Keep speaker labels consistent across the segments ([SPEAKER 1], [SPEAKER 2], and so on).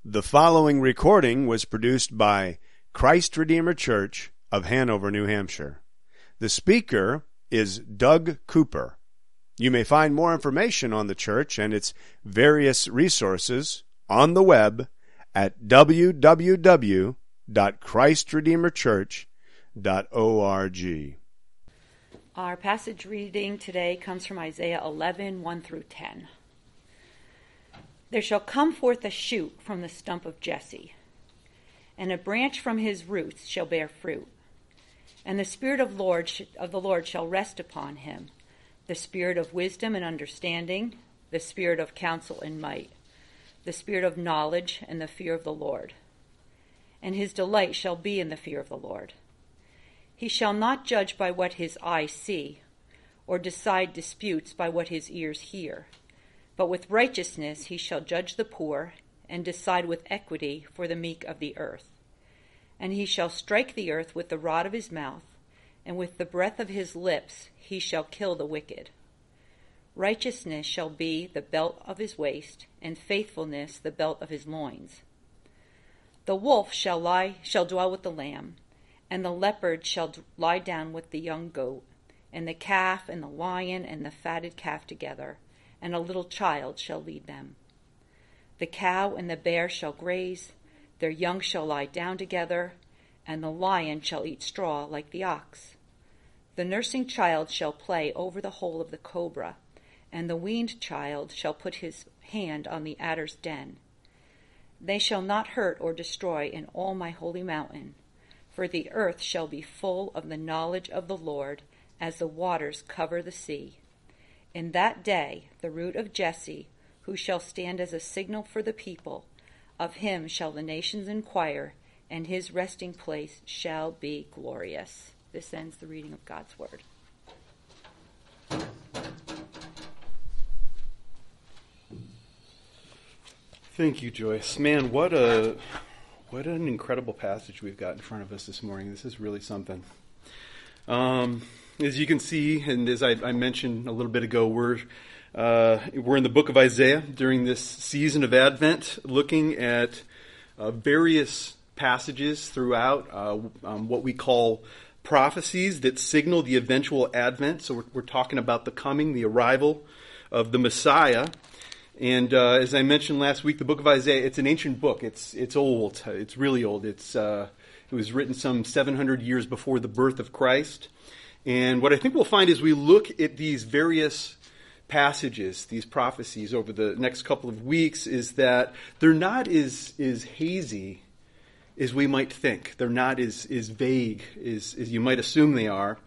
[SPEAKER 1] The following recording was produced by Christ Redeemer Church of Hanover, New Hampshire. The speaker is Doug Cooper. You may find more information on the church and its various resources on the web at www.christredeemerchurch.org.
[SPEAKER 2] Our passage reading today comes from Isaiah 11, 1 through 10. There shall come forth a shoot from the stump of Jesse, and a branch from his roots shall bear fruit. And the Spirit of the Lord shall rest upon him, the Spirit of wisdom and understanding, the Spirit of counsel and might, the Spirit of knowledge and the fear of the Lord. And his delight shall be in the fear of the Lord. He shall not judge by what his eyes see, or decide disputes by what his ears hear. But with righteousness he shall judge the poor, and decide with equity for the meek of the earth. And he shall strike the earth with the rod of his mouth, and with the breath of his lips he shall kill the wicked. Righteousness shall be the belt of his waist, and faithfulness the belt of his loins. The wolf shall dwell with the lamb, and the leopard shall lie down with the young goat, and the calf and the lion and the fatted calf together, and a little child shall lead them. The cow and the bear shall graze, their young shall lie down together, and the lion shall eat straw like the ox. The nursing child shall play over the hole of the cobra, and the weaned child shall put his hand on the adder's den. They shall not hurt or destroy in all my holy mountain, for the earth shall be full of the knowledge of the Lord as the waters cover the sea. In that day the root of Jesse, who shall stand as a signal for the people, of him shall the nations inquire, and his resting place shall be glorious. This ends the reading of God's word.
[SPEAKER 3] Thank you, Joyce. Man, what an incredible passage we've got in front of us this morning. This is really something. As you can see, and as I mentioned a little bit ago, we're in the book of Isaiah during this season of Advent, looking at various passages throughout what we call prophecies that signal the eventual advent. So we're talking about the coming, the arrival of the Messiah. And as I mentioned last week, the book of Isaiah, it's an ancient book. It's old. It's really old. It was written some 700 years before the birth of Christ. And what I think we'll find as we look at these various passages, these prophecies over the next couple of weeks, is that they're not as hazy as we might think. They're not as vague as you might assume they are.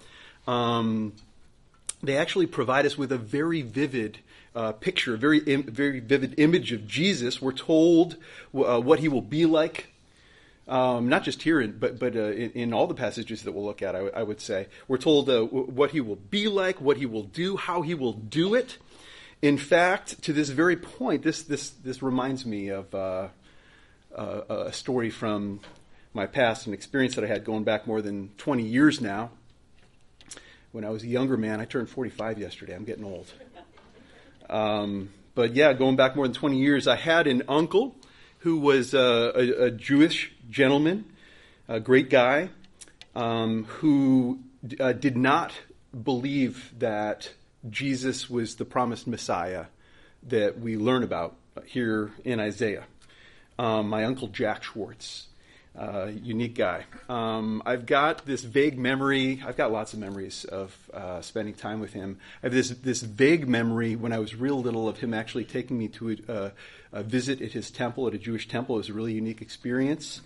[SPEAKER 3] They actually provide us with a very vivid picture, a very vivid image of Jesus. We're told what he will be like. Not just here, but in all the passages that we'll look at, I would say. We're told what he will be like, what he will do, how he will do it. In fact, to this very point, this reminds me of a story from my past, an experience that I had going back more than 20 years now. When I was a younger man, I turned 45 yesterday. I'm getting old. But yeah, going back more than 20 years, I had an uncle who was a Jewish gentleman, a great guy, who did not believe that Jesus was the promised Messiah that we learn about here in Isaiah. My uncle Jack Schwartz, unique guy. I've got this vague memory. I've got lots of memories of spending time with him. I have this vague memory when I was real little of him actually taking me to a visit at his temple, at a Jewish temple. It was a really unique experience.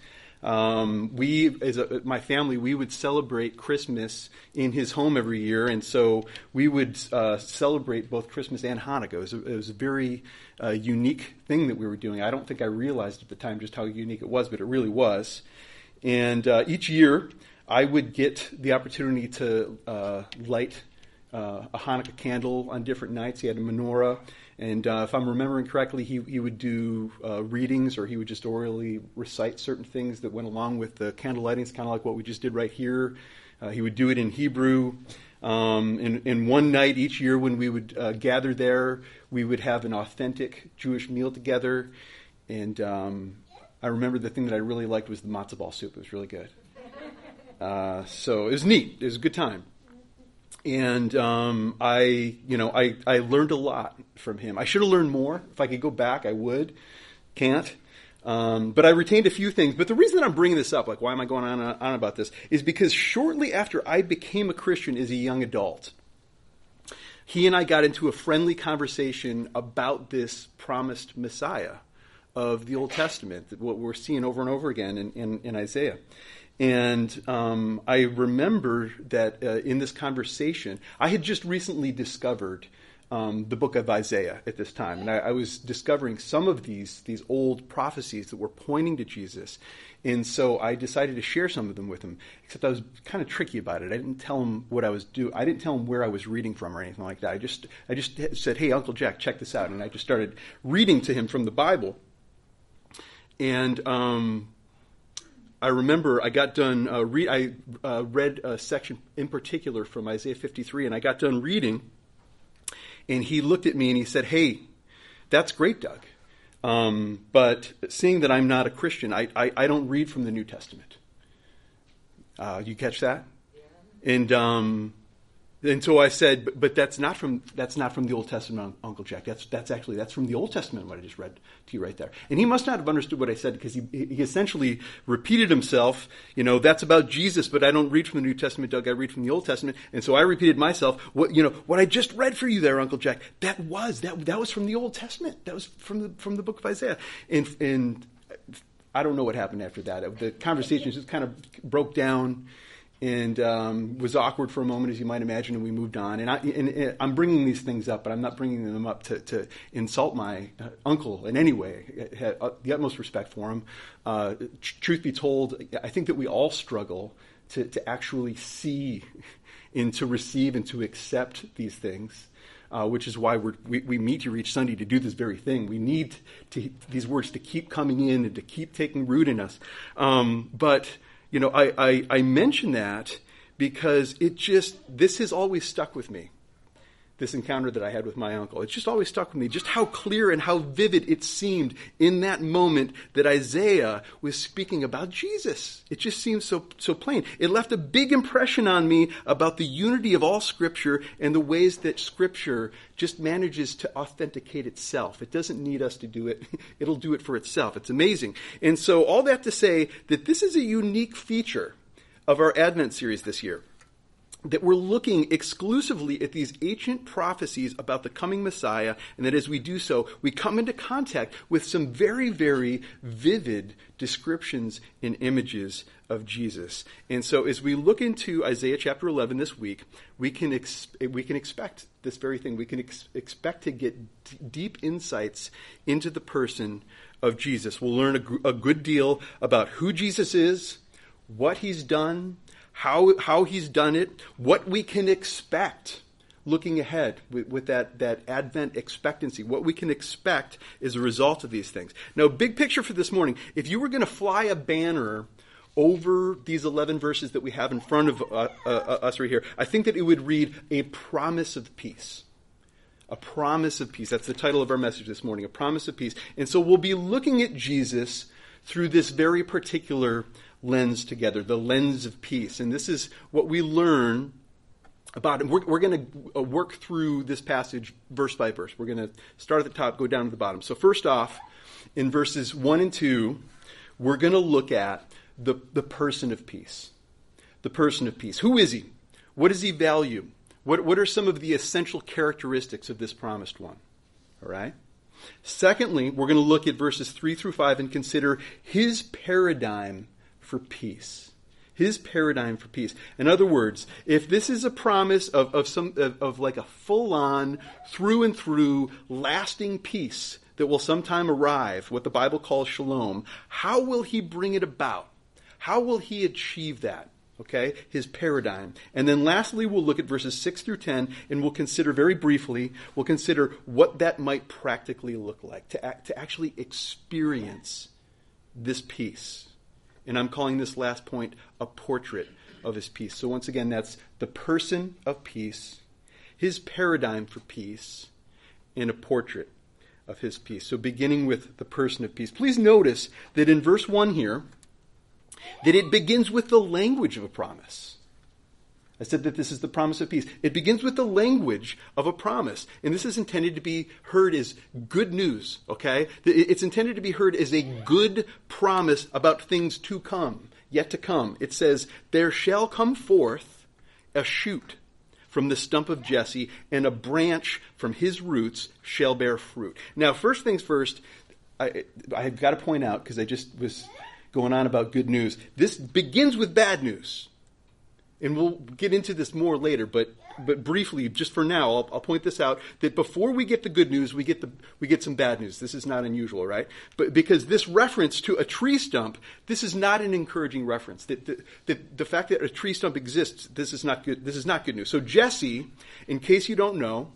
[SPEAKER 3] My family, we would celebrate Christmas in his home every year, and so we would celebrate both Christmas and Hanukkah. It was a very unique thing that we were doing. I don't think I realized at the time just how unique it was, but it really was. And each year, I would get the opportunity to light a Hanukkah candle on different nights. He had a menorah. And if I'm remembering correctly, he would do readings, or he would just orally recite certain things that went along with the candle lighting. It's kind of like what we just did right here. He would do it in Hebrew. And one night each year when we would gather there, we would have an authentic Jewish meal together. And I remember the thing that I really liked was the matzo ball soup. It was really good. So it was neat. It was a good time. And I learned a lot from him. I should have learned more. If I could go back, I would. Can't. But I retained a few things. But the reason that I'm bringing this up, like why am I going on about this, is because shortly after I became a Christian as a young adult, he and I got into a friendly conversation about this promised Messiah of the Old Testament, what we're seeing over and over again in Isaiah. And I remember that in this conversation, I had just recently discovered the book of Isaiah at this time. And I was discovering some of these old prophecies that were pointing to Jesus. And so I decided to share some of them with him, except I was kind of tricky about it. I didn't tell him what I was doing. I didn't tell him where I was reading from or anything like that. I just said, hey, Uncle Jack, check this out. And I just started reading to him from the Bible. And I remember I got done, I read a section in particular from Isaiah 53, and I got done reading, and he looked at me and he said, hey, that's great, Doug. But seeing that I'm not a Christian, I don't read from the New Testament. You catch that? Yeah. And so I said, but that's not from the Old Testament, Uncle Jack. That's from the Old Testament, what I just read to you right there. And he must not have understood what I said, because he essentially repeated himself. That's about Jesus, but I don't read from the New Testament, Doug. I read from the Old Testament. And so I repeated myself. What I just read for you there, Uncle Jack. That was from the Old Testament. That was from the book of Isaiah. And I don't know what happened after that. The conversation just kind of broke down. And was awkward for a moment, as you might imagine, and we moved on. And I'm bringing these things up, but I'm not bringing them up to insult my uncle in any way. I had the utmost respect for him. Truth be told, I think that we all struggle to actually see and to receive and to accept these things, which is why we meet here each Sunday to do this very thing. We need these words to keep coming in and to keep taking root in us. But I mention that because this has always stuck with me, this encounter that I had with my uncle. It's just always stuck with me, just how clear and how vivid it seemed in that moment that Isaiah was speaking about Jesus. It just seems so plain. It left a big impression on me about the unity of all Scripture and the ways that Scripture just manages to authenticate itself. It doesn't need us to do it. It'll do it for itself. It's amazing. And so all that to say that this is a unique feature of our Advent series this year, that we're looking exclusively at these ancient prophecies about the coming Messiah, and that as we do so, we come into contact with some very, very vivid descriptions and images of Jesus. And so as we look into Isaiah chapter 11 this week, we can expect this very thing. We can expect to get deep insights into the person of Jesus. We'll learn a good deal about who Jesus is, what he's done, how he's done it, what we can expect looking ahead with that Advent expectancy, what we can expect as a result of these things. Now, big picture for this morning, if you were going to fly a banner over these 11 verses that we have in front of us right here, I think that it would read, a promise of peace. A promise of peace. That's the title of our message this morning, a promise of peace. And so we'll be looking at Jesus through this very particular lens together, the lens of peace. And this is what we learn about it. We're going to work through this passage verse by verse. We're going to start at the top, go down to the bottom. So first off, in verses 1 and 2, we're going to look at the person of peace. The person of peace. Who is he? What does he value? What are some of the essential characteristics of this promised one? All right? Secondly, we're going to look at verses 3 through 5 and consider his paradigm for peace. His paradigm for peace. In other words, if this is a promise of like a full-on, through and through, lasting peace that will sometime arrive, what the Bible calls shalom, how will he bring it about? How will he achieve that? Okay, his paradigm. And then lastly, we'll look at verses 6 through 10, and we'll consider very briefly, we'll consider what that might practically look like, to actually experience this peace. And I'm calling this last point a portrait of his peace. So once again, that's the person of peace, his paradigm for peace, and a portrait of his peace. So beginning with the person of peace. Please notice that in verse 1 here, that it begins with the language of a promise. I said that this is the promise of peace. It begins with the language of a promise. And this is intended to be heard as good news, okay? It's intended to be heard as a good promise about things to come, yet to come. It says, there shall come forth a shoot from the stump of Jesse, and a branch from his roots shall bear fruit. Now, first things first, I've got to point out, because I just was going on about good news, this begins with bad news. And we'll get into this more later, but briefly, just for now, I'll point this out, that before we get the good news, we get some bad news. This is not unusual, right? But because this reference to a tree stump, this is not an encouraging reference. The fact that a tree stump exists, this is not good news. So Jesse, in case you don't know,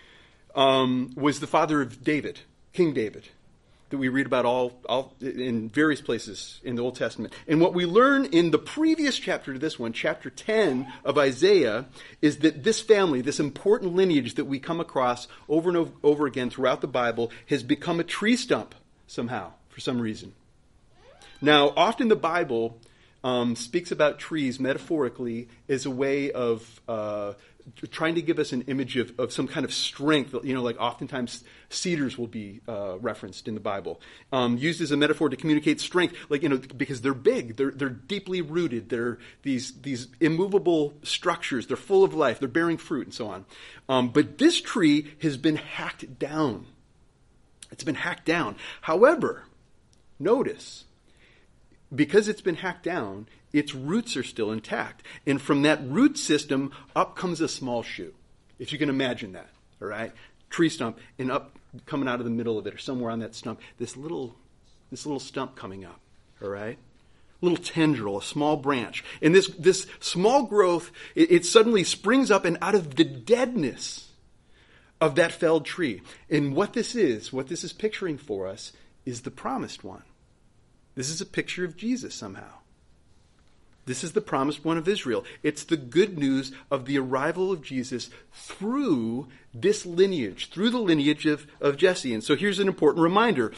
[SPEAKER 3] was the father of David, King David, that we read about all in various places in the Old Testament. And what we learn in the previous chapter to this one, chapter 10 of Isaiah, is that this family, this important lineage that we come across over and over again throughout the Bible, has become a tree stump somehow, for some reason. Now, often the Bible speaks about trees metaphorically as a way of trying to give us an image of some kind of strength. Like oftentimes cedars will be referenced in the Bible, used as a metaphor to communicate strength, because they're big, they're deeply rooted, they're these immovable structures, they're full of life, they're bearing fruit, and so on. But this tree has been hacked down. It's been hacked down. However, notice, because it's been hacked down, its roots are still intact. And from that root system, up comes a small shoot. If you can imagine that, all right? Tree stump, and up, coming out of the middle of it, or somewhere on that stump, this little stump coming up, all right? Little tendril, a small branch. And this small growth, it suddenly springs up and out of the deadness of that felled tree. And what this is picturing for us, is the promised one. This is a picture of Jesus somehow. This is the promised one of Israel. It's the good news of the arrival of Jesus through this lineage, through the lineage of Jesse. And so here's an important reminder.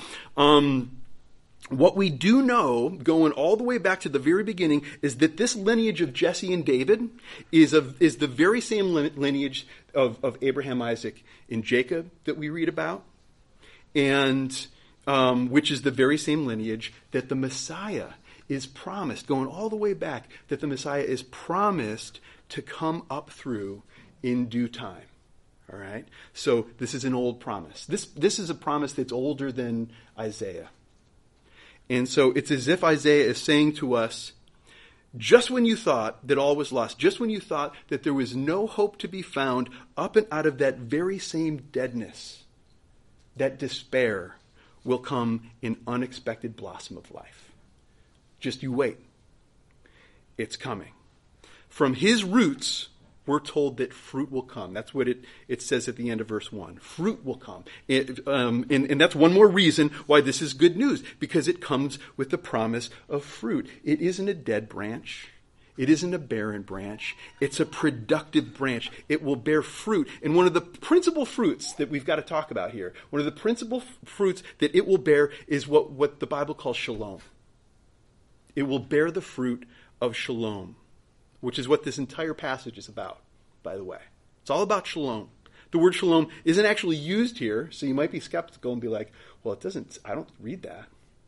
[SPEAKER 3] What we do know, going all the way back to the very beginning, is that this lineage of Jesse and David is the very same lineage of Abraham, Isaac, and Jacob that we read about, and which is the very same lineage that the Messiah is promised, going all the way back, that the Messiah is promised to come up through in due time. All right? So this is an old promise. This is a promise that's older than Isaiah. And so it's as if Isaiah is saying to us, just when you thought that all was lost, just when you thought that there was no hope to be found, up and out of that very same deadness, that despair, will come an unexpected blossom of life. Just you wait. It's coming. From his roots, we're told that fruit will come. That's what it says at the end of verse 1. Fruit will come. And that's one more reason why this is good news, because it comes with the promise of fruit. It isn't a dead branch. It isn't a barren branch. It's a productive branch. It will bear fruit. And one of the principal fruits that we've got to talk about here, one of the principal fruits that it will bear is what the Bible calls shalom. It will bear the fruit of shalom, which is what this entire passage is about, by the way. It's all about shalom. The word shalom isn't actually used here, so you might be skeptical and be like, well, I don't read that.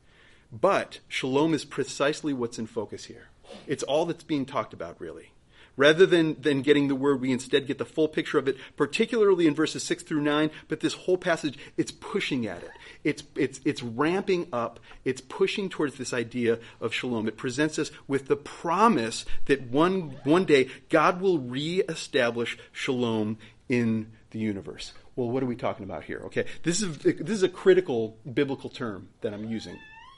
[SPEAKER 3] But shalom is precisely what's in focus here. It's all that's being talked about, really. Rather than getting the word, we instead get the full picture of it, particularly in verses 6 through 9. But this whole passage, it's pushing at it. It's ramping up. It's pushing towards this idea of shalom. It presents us with the promise that one day God will reestablish shalom in the universe. Well, what are we talking about here? Okay, this is a critical biblical term that I'm using.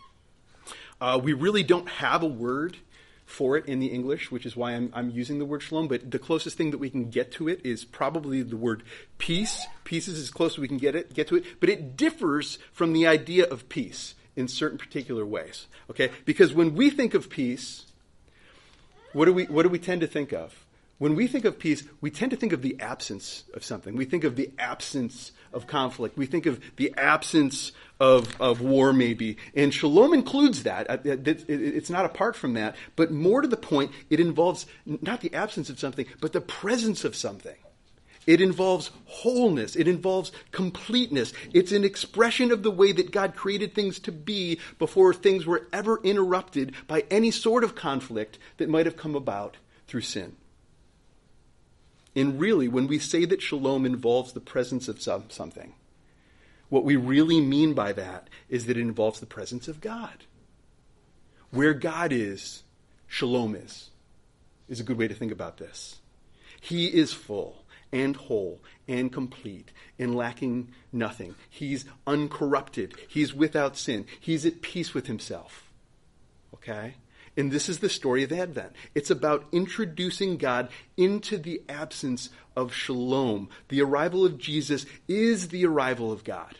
[SPEAKER 3] We really don't have a word for it in the English, which is why I'm using the word shalom, but the closest thing that we can get to it is probably the word peace. Peace is as close as we can get to it, but it differs from the idea of peace in certain particular ways. Okay? Because when we think of peace, what do we tend to think of? When we think of peace, we tend to think of the absence of something. We think of the absence of conflict. We think of the absence of war, maybe. And shalom includes that. It's not apart from that. But more to the point, it involves not the absence of something, but the presence of something. It involves wholeness. It involves completeness. It's an expression of the way that God created things to be before things were ever interrupted by any sort of conflict that might have come about through sin. And really, when we say that shalom involves the presence of something, what we really mean by that is that it involves the presence of God. Where God is, shalom is a good way to think about this. He is full and whole and complete and lacking nothing. He's uncorrupted. He's without sin. He's at peace with himself. Okay? And this is the story of Advent. It's about introducing God into the absence of shalom. The arrival of Jesus is the arrival of God.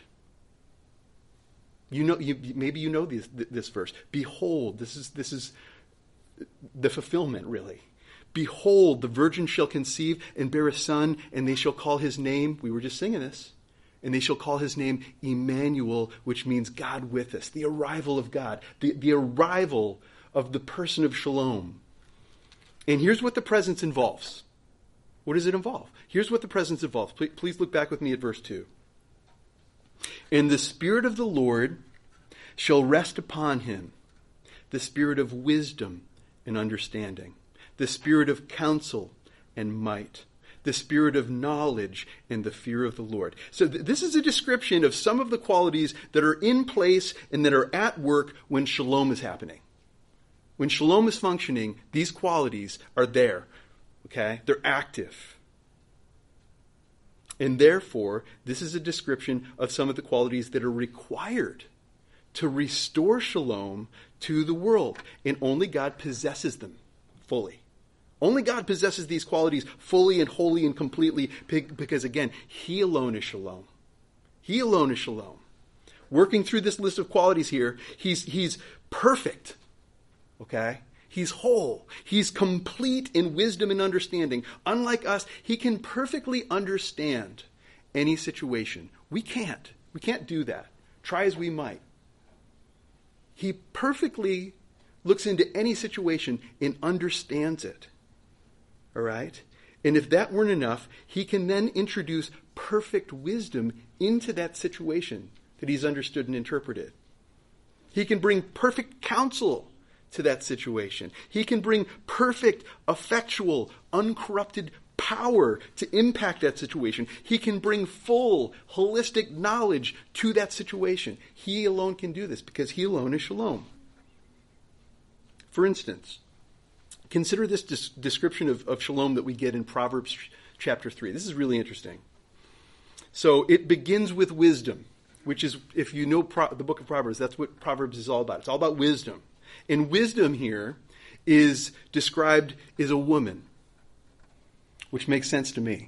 [SPEAKER 3] Maybe you know this verse. Behold, this is the fulfillment, really. Behold, the virgin shall conceive and bear a son, and they shall call his name, we were just singing this, and they shall call his name Emmanuel, which means God with us. The arrival of God. The arrival of the person of shalom. And here's what the presence involves. What does it involve? Here's what the presence involves. Please look back with me at verse 2. And the Spirit of the Lord shall rest upon him, the Spirit of wisdom and understanding, the Spirit of counsel and might, the Spirit of knowledge and the fear of the Lord. So this is a description of some of the qualities that are in place and that are at work when shalom is happening. When shalom is functioning, these qualities are there. Okay? They're active. And therefore, this is a description of some of the qualities that are required to restore shalom to the world. And only God possesses them fully. Only God possesses these qualities fully and wholly and completely because, again, He alone is shalom. He alone is shalom. Working through this list of qualities here, He's perfect. Okay? He's whole. He's complete in wisdom and understanding. Unlike us, He can perfectly understand any situation. We can't. We can't do that. Try as we might. He perfectly looks into any situation and understands it. All right? And if that weren't enough, He can then introduce perfect wisdom into that situation that He's understood and interpreted. He can bring perfect counsel to that situation. He can bring perfect, effectual, uncorrupted power to impact that situation. He can bring full, holistic knowledge to that situation. He alone can do this because He alone is shalom. For instance, consider this description of shalom that we get in Proverbs chapter 3. This is really interesting. So it begins with wisdom, which is, if you know the book of Proverbs, that's what Proverbs is all about. It's all about wisdom. And wisdom here is described as a woman, which makes sense to me.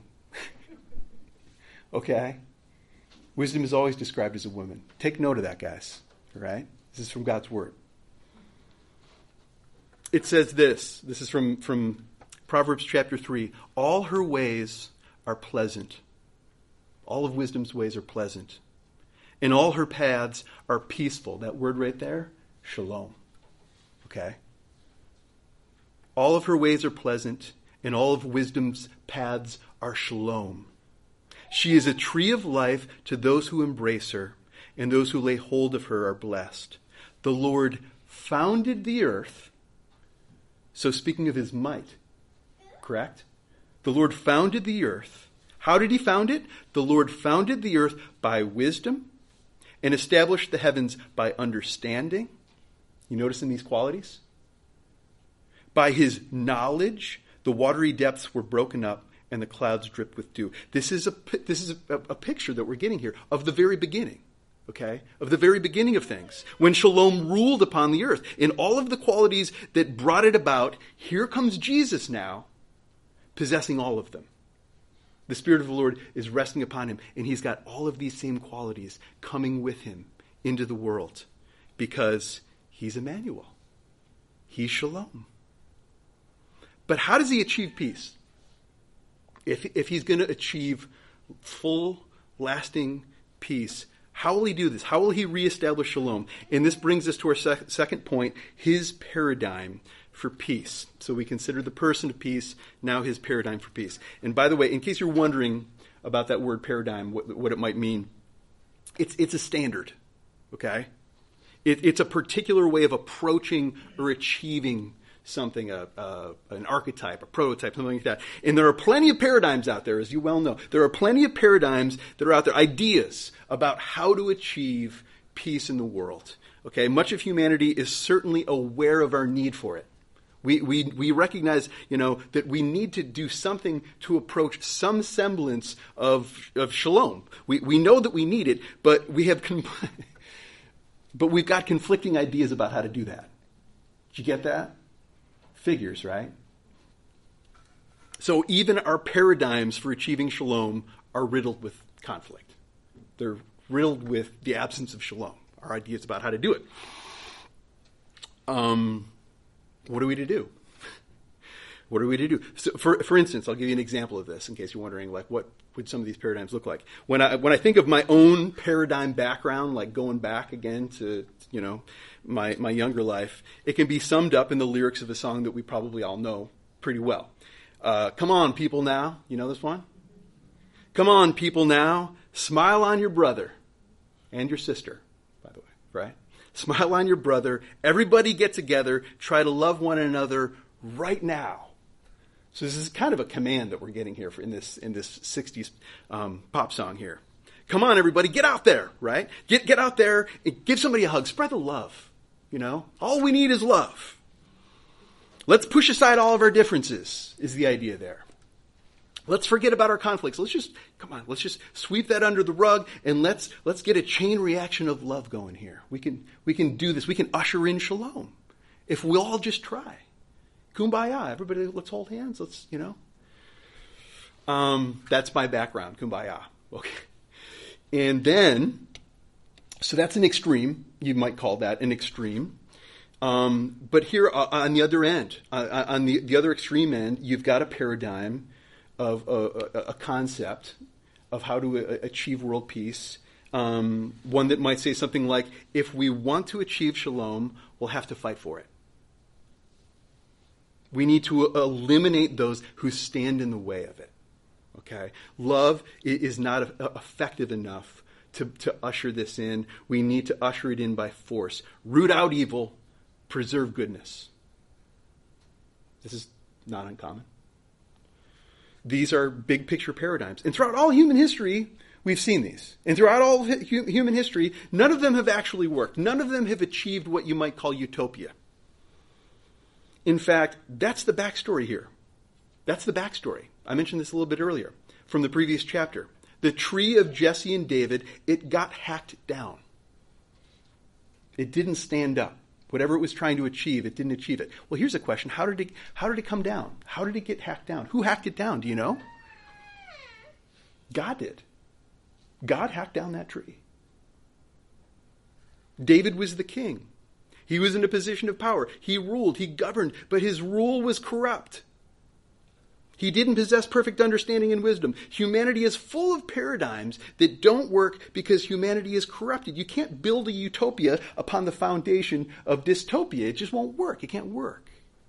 [SPEAKER 3] Okay? Wisdom is always described as a woman. Take note of that, guys. All right? This is from God's Word. It says this. This is from Proverbs chapter 3. All her ways are pleasant. All of wisdom's ways are pleasant. And all her paths are peaceful. That word right there, shalom. Okay? All of her ways are pleasant, and all of wisdom's paths are shalom. She is a tree of life to those who embrace her, and those who lay hold of her are blessed. The Lord founded the earth. So speaking of His might, correct? The Lord founded the earth. How did He found it? The Lord founded the earth by wisdom and established the heavens by understanding. You notice in these qualities? By His knowledge, the watery depths were broken up and the clouds dripped with dew. This is a picture that we're getting here of the very beginning. Okay? Of the very beginning of things. When shalom ruled upon the earth. In all of the qualities that brought it about, here comes Jesus now, possessing all of them. The Spirit of the Lord is resting upon Him, and He's got all of these same qualities coming with Him into the world. Because He's Emmanuel. He's shalom. But how does He achieve peace? if he's going to achieve full, lasting peace, how will he do this? How will he reestablish shalom? And this brings us to our second point, his paradigm for peace. So we consider the person of peace, now his paradigm for peace. And by the way, in case you're wondering about that word paradigm, what it might mean, it's a standard, okay? It's a particular way of approaching or achieving something, an archetype, a prototype, something like that. And there are plenty of paradigms out there, as you well know. There are plenty of paradigms that are out there, ideas about how to achieve peace in the world. Okay, much of humanity is certainly aware of our need for it. We recognize, that we need to do something to approach some semblance of shalom. We know that we need it, but we've got conflicting ideas about how to do that. Did you get that? Figures, right? So even our paradigms for achieving shalom are riddled with conflict. They're riddled with the absence of shalom, our ideas about how to do it. What are we to do? What are we to do? So for instance, I'll give you an example of this in case you're wondering, what would some of these paradigms look like? When I think of my own paradigm background, like going back again to, my younger life, it can be summed up in the lyrics of a song that we probably all know pretty well. Come on, people now. You know this one? Come on, people now. Smile on your brother and your sister, by the way, right? Smile on your brother. Everybody get together. Try to love one another right now. So this is kind of a command that we're getting here in this 60s pop song here. Come on, everybody, get out there, right? Get out there and give somebody a hug. Spread the love, All we need is love. Let's push aside all of our differences is the idea there. Let's forget about our conflicts. Let's just sweep that under the rug and let's get a chain reaction of love going here. We can do this. We can usher in shalom if we'll all just try. Kumbaya. Everybody, let's hold hands. That's my background. Kumbaya. Okay. And then, so that's an extreme. You might call that an extreme. But here on the other end, on the other extreme end, you've got a paradigm of a concept of how to achieve world peace. One that might say something like, if we want to achieve shalom, we'll have to fight for it. We need to eliminate those who stand in the way of it. Okay? Love is not effective enough to usher this in. We need to usher it in by force. Root out evil, preserve goodness. This is not uncommon. These are big picture paradigms. And throughout all human history, we've seen these. And throughout all human history, none of them have actually worked. None of them have achieved what you might call utopia. In fact, that's the backstory here. That's the backstory. I mentioned this a little bit earlier from the previous chapter. The tree of Jesse and David, it got hacked down. It didn't stand up. Whatever it was trying to achieve, it didn't achieve it. Well, here's a question. How did it come down? How did it get hacked down? Who hacked it down? Do you know? God did. God hacked down that tree. David was the king. He was in a position of power. He ruled, he governed, but his rule was corrupt. He didn't possess perfect understanding and wisdom. Humanity is full of paradigms that don't work because humanity is corrupted. You can't build a utopia upon the foundation of dystopia. It just won't work. It can't work.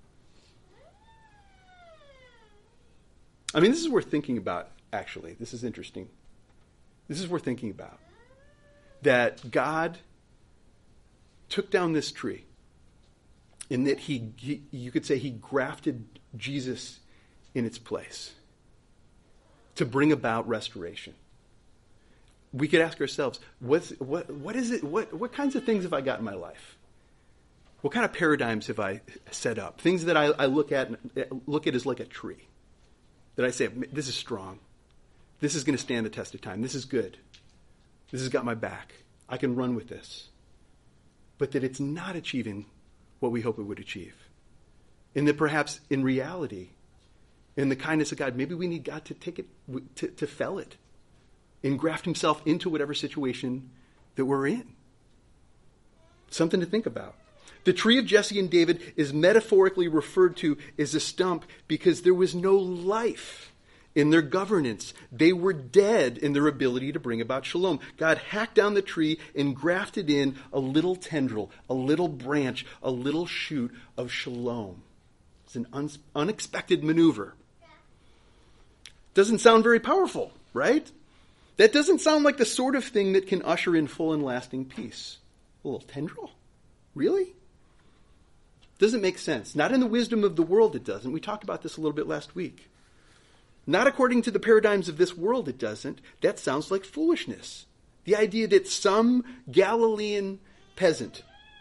[SPEAKER 3] I mean, this is worth thinking about, actually. This is interesting. This is worth thinking about. That God took down this tree, and that you could say he grafted Jesus in its place to bring about restoration. We could ask ourselves, what is it? What kinds of things have I got in my life? What kind of paradigms have I set up? Things that I look at as like a tree. That I say, this is strong. This is going to stand the test of time. This is good. This has got my back. I can run with this. But that it's not achieving what we hope it would achieve. And that perhaps in reality, in the kindness of God, maybe we need God to take it, to fell it, and graft himself into whatever situation that we're in. Something to think about. The tree of Jesse and David is metaphorically referred to as a stump because there was no life in their governance. They were dead in their ability to bring about shalom. God hacked down the tree and grafted in a little tendril, a little branch, a little shoot of shalom. It's an unexpected maneuver. Doesn't sound very powerful, right? That doesn't sound like the sort of thing that can usher in full and lasting peace. A little tendril? Really? Doesn't make sense. Not in the wisdom of the world it doesn't. We talked about this a little bit last week. Not according to the paradigms of this world it doesn't. That sounds like foolishness. The idea that some Galilean peasant,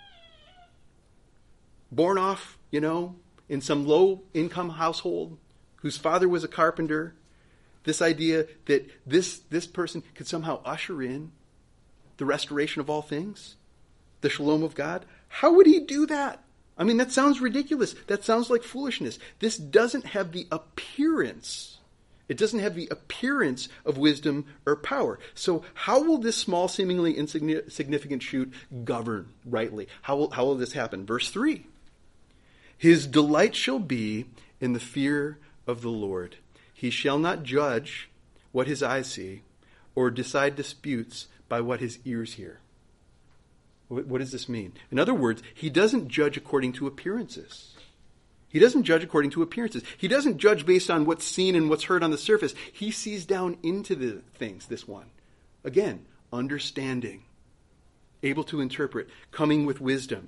[SPEAKER 3] born off, in some low-income household, whose father was a carpenter, this idea that this person could somehow usher in the restoration of all things, the shalom of God. How would he do that? I mean, that sounds ridiculous. That sounds like foolishness. This doesn't have the appearance. It doesn't have the appearance of wisdom or power. So how will this small, seemingly insignificant shoot govern rightly? How will this happen? Verse 3. His delight shall be in the fear of the Lord. He shall not judge what his eyes see, or decide disputes by what his ears hear. What does this mean? In other words, he doesn't judge according to appearances. He doesn't judge according to appearances. He doesn't judge based on what's seen and what's heard on the surface. He sees down into the things, this one. Again, understanding, able to interpret, coming with wisdom.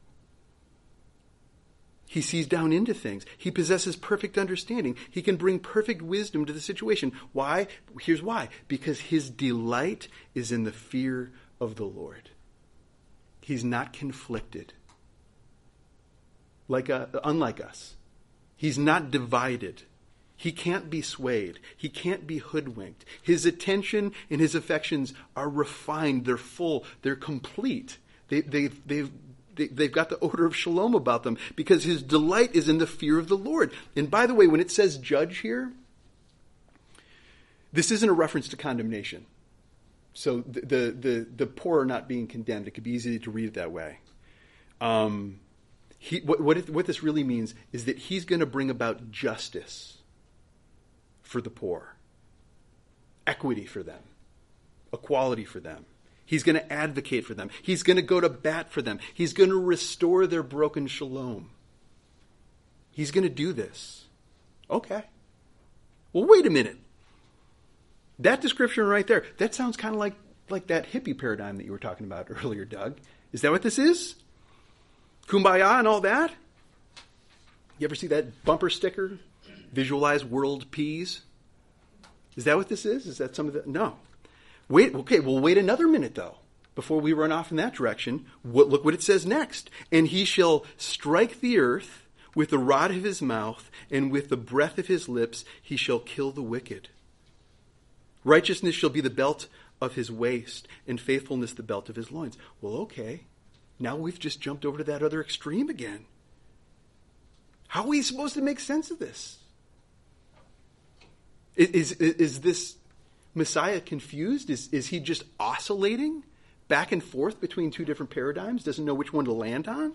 [SPEAKER 3] He sees down into things. He possesses perfect understanding. He can bring perfect wisdom to the situation. Why? Here's why. Because his delight is in the fear of the Lord. He's not conflicted. Unlike us. He's not divided. He can't be swayed. He can't be hoodwinked. His attention and his affections are refined. They're full. They're complete. They've got the odor of shalom about them because his delight is in the fear of the Lord. And by the way, when it says judge here, this isn't a reference to condemnation. So the poor are not being condemned. It could be easy to read it that way. What this really means is that he's going to bring about justice for the poor, equity for them, equality for them. He's going to advocate for them. He's going to go to bat for them. He's going to restore their broken shalom. He's going to do this. Okay. Well, wait a minute. That description right there, that sounds kind of like that hippie paradigm that you were talking about earlier, Doug. Is that what this is? Kumbaya and all that? You ever see that bumper sticker? Visualize world peace? Is that what this is? Is that some of the... No. Wait another minute, though, before we run off in that direction. Look what it says next. And he shall strike the earth with the rod of his mouth, and with the breath of his lips he shall kill the wicked. Righteousness shall be the belt of his waist, and faithfulness the belt of his loins. Well, okay. Now we've just jumped over to that other extreme again. How are we supposed to make sense of this? Is this Messiah confused? Is he just oscillating back and forth between two different paradigms? Doesn't know which one to land on?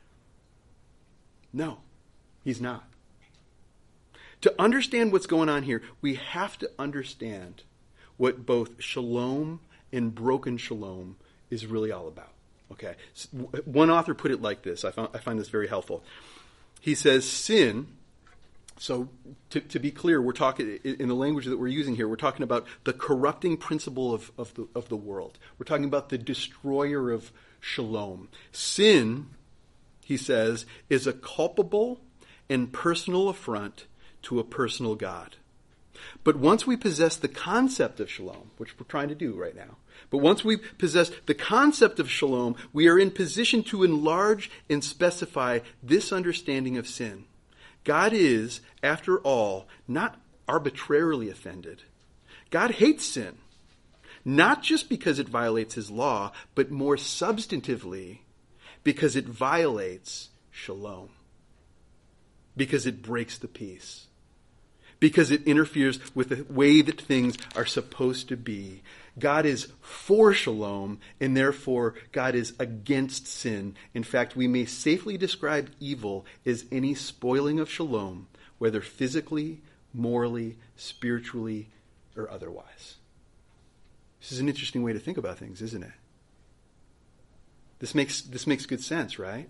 [SPEAKER 3] No, he's not. To understand what's going on here, we have to understand what both shalom and broken shalom is really all about. Okay, one author put it like this. I find this very helpful. He says, sin. So to be clear, we're talking in the language that we're using here. We're talking about the corrupting principle of the world. We're talking about the destroyer of shalom. Sin, he says, is a culpable and personal affront to a personal God. But once we possess the concept of shalom, which we're trying to do right now, but once we possess the concept of shalom, we are in position to enlarge and specify this understanding of sin. God is, after all, not arbitrarily offended. God hates sin, not just because it violates his law, but more substantively because it violates shalom, because it breaks the peace, because it interferes with the way that things are supposed to be. God is for shalom, and therefore God is against sin. In fact, we may safely describe evil as any spoiling of shalom, whether physically, morally, spiritually, or otherwise. This is an interesting way to think about things, isn't it? This makes good sense, right?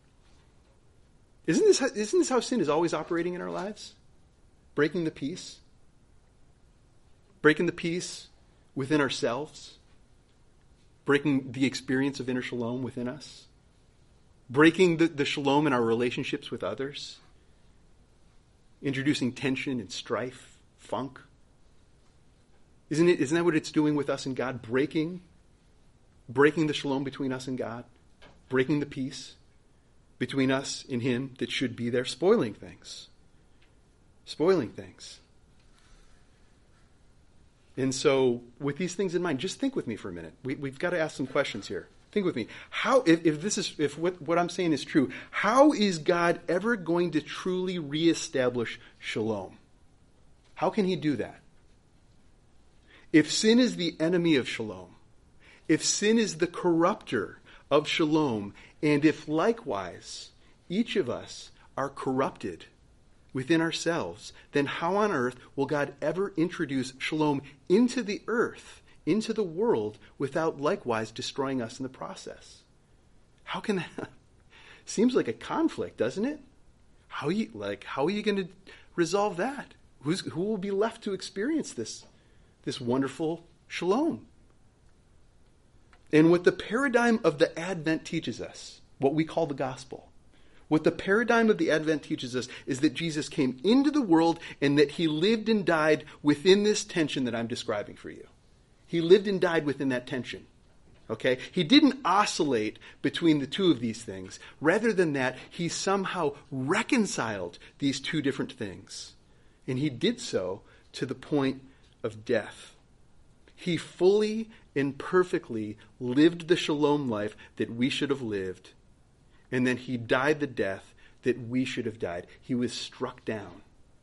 [SPEAKER 3] Isn't this how sin is always operating in our lives? Breaking the peace? Breaking the peace within ourselves? Breaking the experience of inner shalom within us? Breaking the shalom in our relationships with others? Introducing tension and strife, funk? Isn't that what it's doing with us and God? Breaking the shalom between us and God? Breaking the peace between us and Him that should be there? Spoiling things. And so, with these things in mind, just think with me for a minute. We've got to ask some questions here. Think with me. How, if what I'm saying is true, how is God ever going to truly reestablish shalom? How can He do that? If sin is the enemy of shalom, if sin is the corrupter of shalom, and if likewise each of us are corrupted within ourselves, then how on earth will God ever introduce shalom into the earth, into the world, without likewise destroying us in the process? How can that? Seems like a conflict, doesn't it? How are you going to resolve that? Who will be left to experience this wonderful shalom? And what the paradigm of the Advent teaches us, what we call the gospel, what the paradigm of the Advent teaches us is that Jesus came into the world and that He lived and died within this tension that I'm describing for you. He lived and died within that tension. Okay? He didn't oscillate between the two of these things. Rather than that, He somehow reconciled these two different things. And He did so to the point of death. He fully and perfectly lived the shalom life that we should have lived. And then He died the death that we should have died. He was struck down.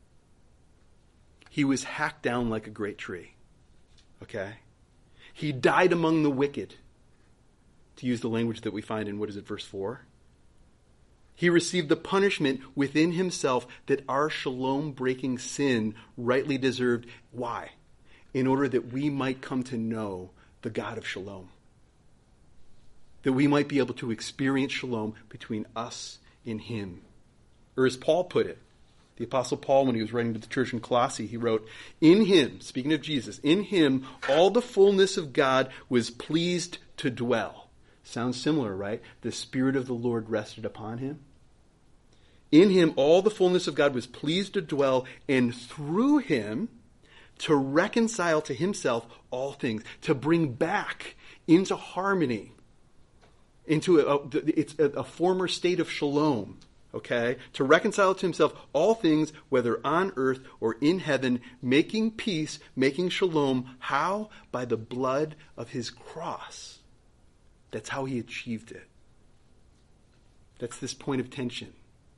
[SPEAKER 3] He was hacked down like a great tree. Okay? He died among the wicked, to use the language that we find in, verse 4? He received the punishment within Himself that our shalom-breaking sin rightly deserved. Why? In order that we might come to know the God of shalom. That we might be able to experience shalom between us and Him. Or as Paul put it, the Apostle Paul, when he was writing to the church in Colossae, he wrote, "In Him," speaking of Jesus, "in Him all the fullness of God was pleased to dwell." Sounds similar, right? The Spirit of the Lord rested upon Him. In Him all the fullness of God was pleased to dwell, and through Him to reconcile to Himself all things, to bring back into harmony, into a former state of shalom, okay? To reconcile to Himself all things, whether on earth or in heaven, making peace, making shalom. How? By the blood of His cross. That's how He achieved it. That's this point of tension.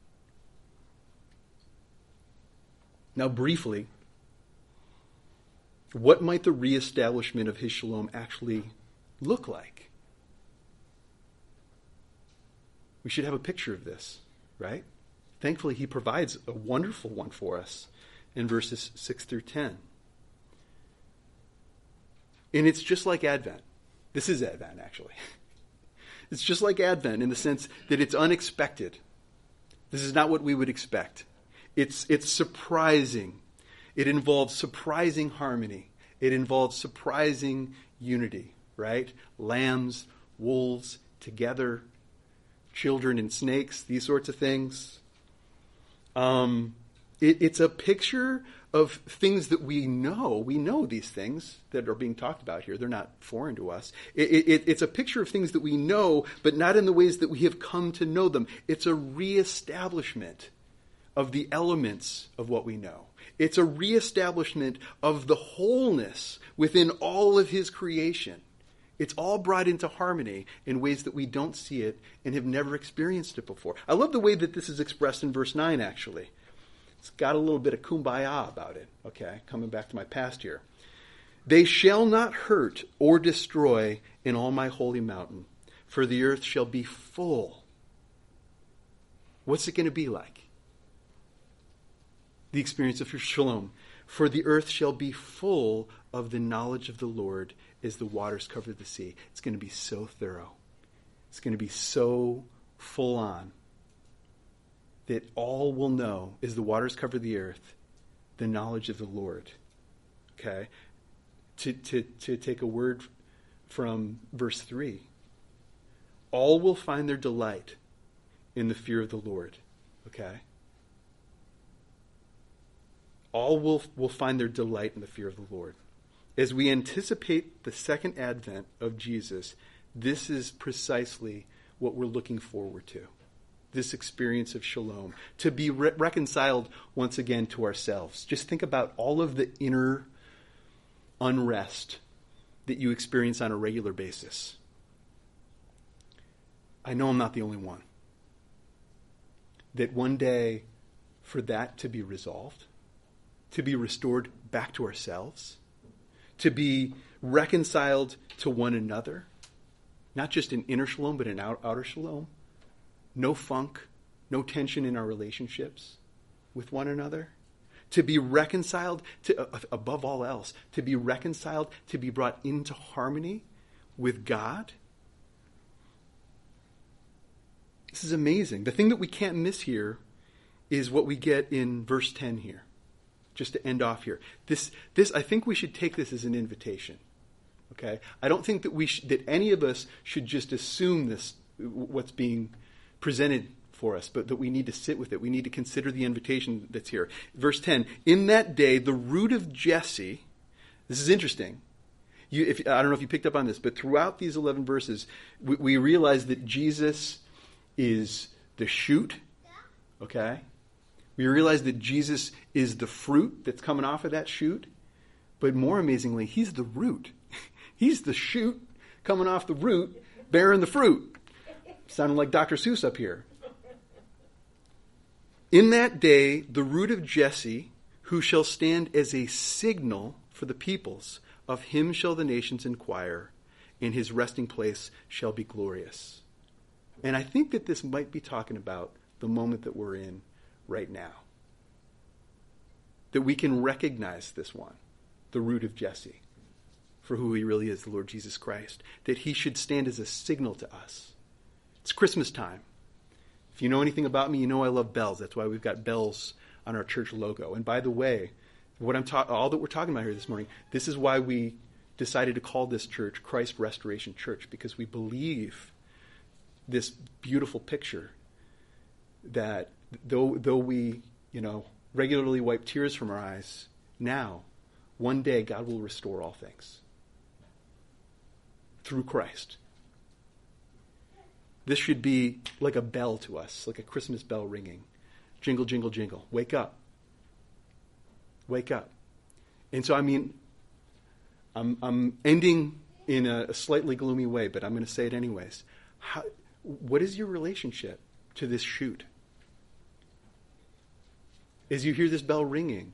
[SPEAKER 3] Now, briefly, what might the reestablishment of His shalom actually look like? We should have a picture of this, right? Thankfully, He provides a wonderful one for us in verses 6 through 10. And it's just like Advent. This is Advent, actually. It's just like Advent in the sense that it's unexpected. This is not what we would expect. It's surprising. It involves surprising harmony. It involves surprising unity, right? Lambs, wolves together, children and snakes, these sorts of things. It's a picture of things that we know. We know these things that are being talked about here. They're not foreign to us. It's a picture of things that we know, but not in the ways that we have come to know them. It's a reestablishment of the elements of what we know. It's a reestablishment of the wholeness within all of His creation. It's all brought into harmony in ways that we don't see it and have never experienced it before. I love the way that this is expressed in verse 9, actually. It's got a little bit of kumbaya about it, okay? Coming back to my past here. "They shall not hurt or destroy in all my holy mountain, for the earth shall be full." What's it going to be like? the experience of shalom. For the earth shall be full of the knowledge of the Lord as the waters cover the sea. It's going to be so thorough. It's going to be so full on that all will know as the waters cover the earth, the knowledge of the Lord. Okay? To take a word from verse 3. All will find their delight in the fear of the Lord. Okay? All will find their delight in the fear of the Lord. As we anticipate the second advent of Jesus, this is precisely what we're looking forward to. This experience of shalom. To be reconciled once again to ourselves. Just think about all of the inner unrest that you experience on a regular basis. I know I'm not the only one. That one day, for that to be resolved, to be restored back to ourselves, to be reconciled to one another, not just in inner shalom, but in outer shalom, no funk, no tension in our relationships with one another, to be reconciled to, above all else, to be reconciled, to be brought into harmony with God. This is amazing. The thing that we can't miss here is what we get in verse 10 here. Just to end off here. This I think we should take this as an invitation. Okay? I don't think that that any of us should just assume this, what's being presented for us, but that we need to sit with it. We need to consider the invitation that's here. Verse 10, in that day, the root of Jesse, this is interesting. I don't know if you picked up on this, but throughout these 11 verses, we realize that Jesus is the shoot, okay? We realize that Jesus is the fruit that's coming off of that shoot, but more amazingly, he's the root. He's the shoot coming off the root, bearing the fruit. Sounding like Dr. Seuss up here. In that day, the root of Jesse, who shall stand as a signal for the peoples, of him shall the nations inquire, and his resting place shall be glorious. And I think that this might be talking about the moment that we're in right now. That we can recognize this one, the root of Jesse, for who he really is, the Lord Jesus Christ. That he should stand as a signal to us. It's Christmas time. If you know anything about me, you know I love bells. That's why we've got bells on our church logo. And by the way, all that we're talking about here this morning, this is why we decided to call this church Christ Restoration Church, because we believe this beautiful picture that though we, regularly wipe tears from our eyes, now, one day God will restore all things through Christ. This should be like a bell to us, like a Christmas bell ringing. Jingle, jingle, jingle. Wake up. Wake up. And so, I'm ending in a slightly gloomy way, but I'm going to say it anyways. What is your relationship to this shoot? As you hear this bell ringing,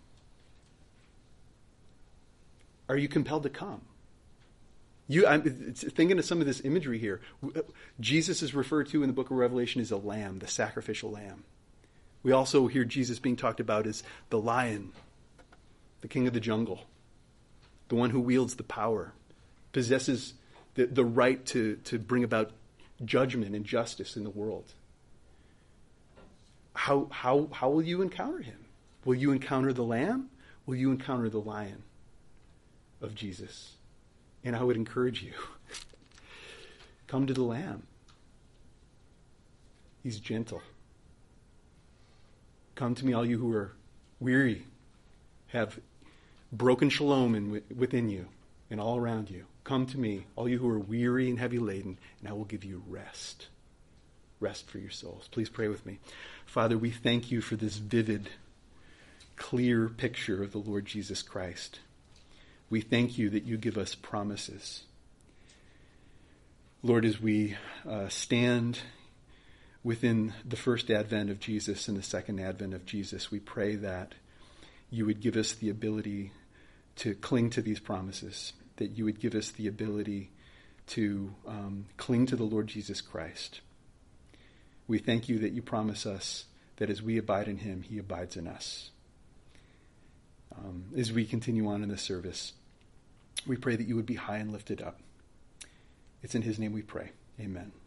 [SPEAKER 3] are you compelled to come? I'm thinking of some of this imagery here. Jesus is referred to in the book of Revelation as a lamb, the sacrificial lamb. We also hear Jesus being talked about as the lion, the king of the jungle, the one who wields the power, possesses the right to bring about judgment and justice in the world. How will you encounter him? Will you encounter the lamb? Will you encounter the lion of Jesus? And I would encourage you, come to the lamb. He's gentle. Come to me, all you who are weary, have broken shalom within you and all around you. Come to me, all you who are weary and heavy laden, and I will give you rest. Rest for your souls. Please pray with me. Father, we thank you for this vivid, clear picture of the Lord Jesus Christ. We thank you that you give us promises. Lord, as we stand within the first advent of Jesus and the second advent of Jesus, we pray that you would give us the ability to cling to these promises, that you would give us the ability to cling to the Lord Jesus Christ. We thank you that you promise us that as we abide in him, he abides in us. as we continue on in this service. We pray that you would be high and lifted up. It's in his name we pray. Amen.